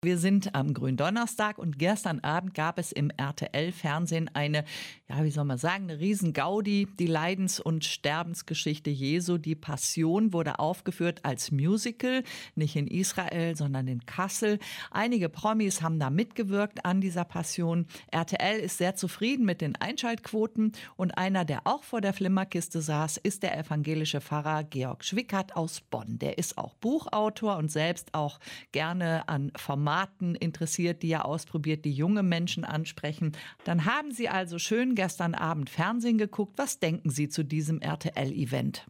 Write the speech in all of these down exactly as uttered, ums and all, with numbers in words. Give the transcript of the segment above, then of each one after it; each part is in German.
Wir sind am Gründonnerstag und gestern Abend gab es im R T L-Fernsehen eine, ja, wie soll man sagen, eine Riesengaudi. Die Leidens- und Sterbensgeschichte Jesu, die Passion, wurde aufgeführt als Musical, nicht in Israel, sondern in Kassel. Einige Promis haben da mitgewirkt an dieser Passion. R T L ist sehr zufrieden mit den Einschaltquoten und einer, der auch vor der Flimmerkiste saß, ist der evangelische Pfarrer Georg Schwickert aus Bonn. Der ist auch Buchautor und selbst auch gerne an Formaten interessiert, die er ausprobiert, die junge Menschen ansprechen. Dann haben Sie also schön gestern Abend Fernsehen geguckt. Was denken Sie zu diesem R T L-Event?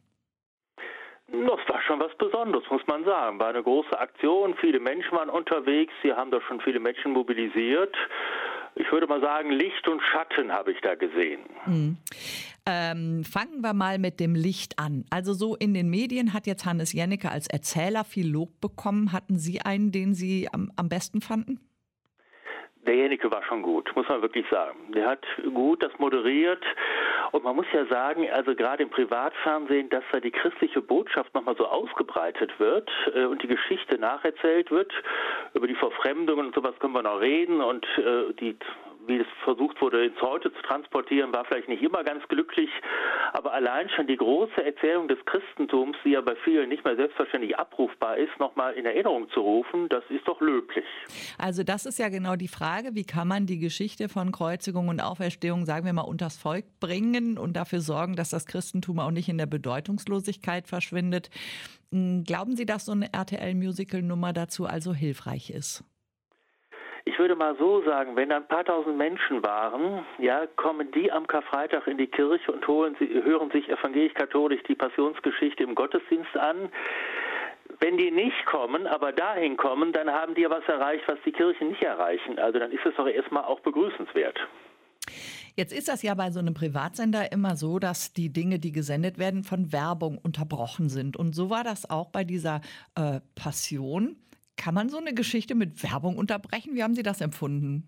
Das war schon was Besonderes, muss man sagen. War eine große Aktion, viele Menschen waren unterwegs, Sie haben da schon viele Menschen mobilisiert. Ich würde mal sagen, Licht und Schatten habe ich da gesehen. Mhm. Ähm, fangen wir mal mit dem Licht an. Also so in den Medien hat jetzt Hannes Jennecke als Erzähler viel Lob bekommen. Hatten Sie einen, den Sie am, am besten fanden? Der Jennecke war schon gut, muss man wirklich sagen. Der hat gut das moderiert und man muss ja sagen, also gerade im Privatfernsehen, dass da die christliche Botschaft nochmal so ausgebreitet wird äh, und die Geschichte nacherzählt wird. Über die Verfremdungen und sowas können wir noch reden und äh, die wie es versucht wurde, ins Heute zu transportieren, war vielleicht nicht immer ganz glücklich. Aber allein schon die große Erzählung des Christentums, die ja bei vielen nicht mehr selbstverständlich abrufbar ist, nochmal in Erinnerung zu rufen, das ist doch löblich. Also das ist ja genau die Frage, wie kann man die Geschichte von Kreuzigung und Auferstehung, sagen wir mal, unters Volk bringen und dafür sorgen, dass das Christentum auch nicht in der Bedeutungslosigkeit verschwindet. Glauben Sie, dass so eine R T L-Musical-Nummer dazu also hilfreich ist? Ich würde mal so sagen, wenn da ein paar tausend Menschen waren, ja, kommen die am Karfreitag in die Kirche und holen sie, hören sich evangelisch-katholisch die Passionsgeschichte im Gottesdienst an. Wenn die nicht kommen, aber dahin kommen, dann haben die ja was erreicht, was die Kirchen nicht erreichen. Also dann ist es doch erstmal auch begrüßenswert. Jetzt ist das ja bei so einem Privatsender immer so, dass die Dinge, die gesendet werden, von Werbung unterbrochen sind. Und so war das auch bei dieser äh, Passion. Kann man so eine Geschichte mit Werbung unterbrechen? Wie haben Sie das empfunden?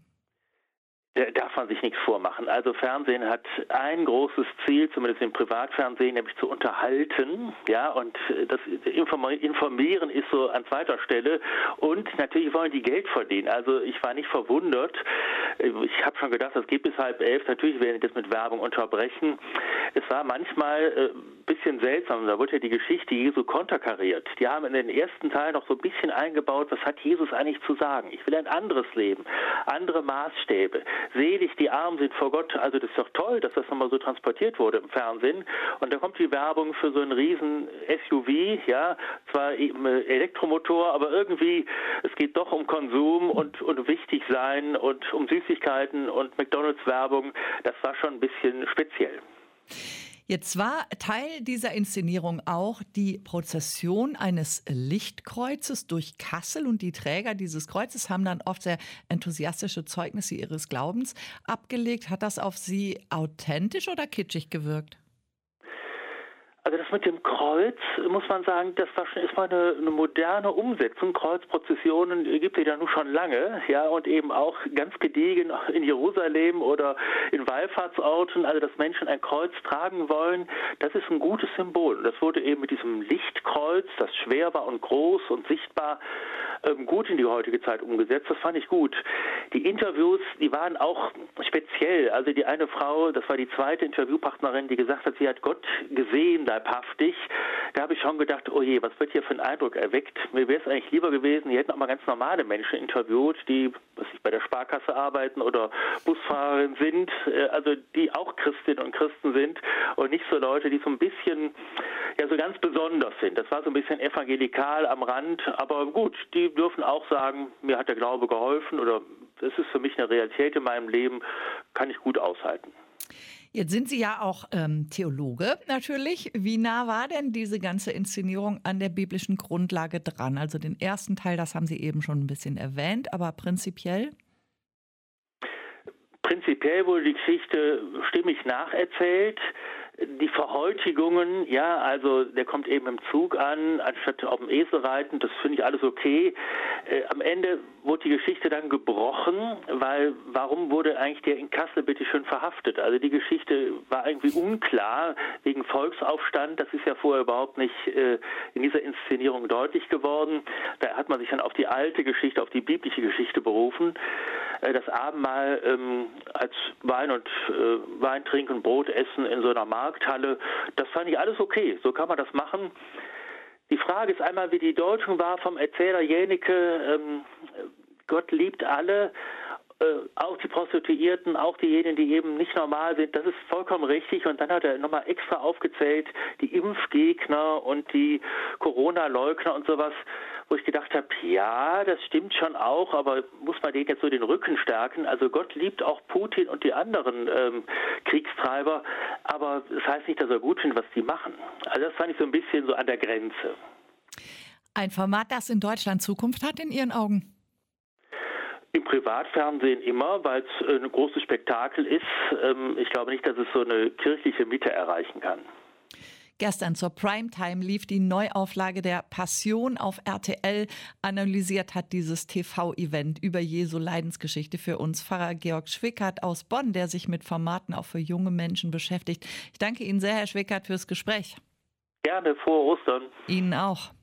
Da darf man sich nichts vormachen. Also Fernsehen hat ein großes Ziel, zumindest im Privatfernsehen, nämlich zu unterhalten. Ja, und das Informieren ist so an zweiter Stelle. Und natürlich wollen die Geld verdienen. Also ich war nicht verwundert. Ich habe schon gedacht, das geht bis halb elf. Natürlich werden die das mit Werbung unterbrechen. Es war manchmal ein äh, bisschen seltsam. Da wurde ja die Geschichte Jesu konterkariert. Die haben in den ersten Teil noch so ein bisschen eingebaut, was hat Jesus eigentlich zu sagen? Ich will ein anderes Leben, andere Maßstäbe. Selig, die Armen sind vor Gott. Also das ist doch toll, dass das nochmal so transportiert wurde im Fernsehen. Und da kommt die Werbung für so einen riesen S U V, ja, zwar Elektromotor, aber irgendwie, es geht doch um Konsum und, und wichtig sein und um Süßigkeiten und McDonalds-Werbung. Das war schon ein bisschen speziell. Jetzt war Teil dieser Inszenierung auch die Prozession eines Lichtkreuzes durch Kassel und die Träger dieses Kreuzes haben dann oft sehr enthusiastische Zeugnisse ihres Glaubens abgelegt. Hat das auf Sie authentisch oder kitschig gewirkt? Also das mit dem Kreuz, muss man sagen, das war schon erstmal eine, eine moderne Umsetzung. Kreuzprozessionen gibt es ja nun schon lange, ja, und eben auch ganz gediegen in Jerusalem oder in Wallfahrtsorten, also dass Menschen ein Kreuz tragen wollen, das ist ein gutes Symbol. Und das wurde eben mit diesem Lichtkreuz, das schwer war und groß und sichtbar, ähm, gut in die heutige Zeit umgesetzt. Das fand ich gut. Die Interviews, die waren auch speziell. Also die eine Frau, das war die zweite Interviewpartnerin, die gesagt hat, sie hat Gott gesehen, leibhaftig. Da habe ich schon gedacht, oh je, was wird hier für einen Eindruck erweckt? Mir wäre es eigentlich lieber gewesen, die hätten auch mal ganz normale Menschen interviewt, die was ich, bei der Sparkasse arbeiten oder Busfahrerin sind, äh, also die auch Christinnen und Christen sind und nicht so Leute, die so ein bisschen, ja so ganz besonders sind. Das war so ein bisschen evangelikal am Rand, aber gut, die dürfen auch sagen, mir hat der Glaube geholfen oder das ist für mich eine Realität in meinem Leben, kann ich gut aushalten. Jetzt sind Sie ja auch ähm, Theologe natürlich. Wie nah war denn diese ganze Inszenierung an der biblischen Grundlage dran? Also den ersten Teil, das haben Sie eben schon ein bisschen erwähnt, aber prinzipiell? Prinzipiell wurde die Geschichte stimmig nacherzählt. Die Verhäutigungen, ja, also der kommt eben im Zug an, anstatt auf dem Esel reiten, das finde ich alles okay. Äh, am Ende wurde die Geschichte dann gebrochen, weil warum wurde eigentlich der in Kassel bitte schön verhaftet? Also die Geschichte war irgendwie unklar wegen Volksaufstand, das ist ja vorher überhaupt nicht äh, in dieser Inszenierung deutlich geworden. Da hat man sich dann auf die alte Geschichte, auf die biblische Geschichte berufen. Äh, das Abendmahl ähm, als Wein und äh, Wein trinken, Brot essen in so einer Markthalle, das fand ich alles okay, so kann man das machen. Die Frage ist einmal, wie die Deutung war vom Erzähler Jänecke, ähm, Gott liebt alle, äh, auch die Prostituierten, auch diejenigen, die eben nicht normal sind, das ist vollkommen richtig. Und dann hat er nochmal extra aufgezählt, die Impfgegner und die Corona-Leugner und sowas, wo ich gedacht habe, ja, das stimmt schon auch, aber muss man denen jetzt so den Rücken stärken? Also Gott liebt auch Putin und die anderen ähm, Kriegstreiber, aber das heißt nicht, dass er gut findet, was die machen. Also das fand ich so ein bisschen so an der Grenze. Ein Format, das in Deutschland Zukunft hat in Ihren Augen? Im Privatfernsehen immer, weil es ein großes Spektakel ist. Ähm, ich glaube nicht, dass es so eine kirchliche Mitte erreichen kann. Gestern zur Primetime lief die Neuauflage der Passion auf R T L. Analysiert hat dieses T V-Event über Jesu Leidensgeschichte für uns Pfarrer Georg Schwickert aus Bonn, der sich mit Formaten auch für junge Menschen beschäftigt. Ich danke Ihnen sehr, Herr Schwickert, fürs Gespräch. Gerne, frohe Ostern. Ihnen auch.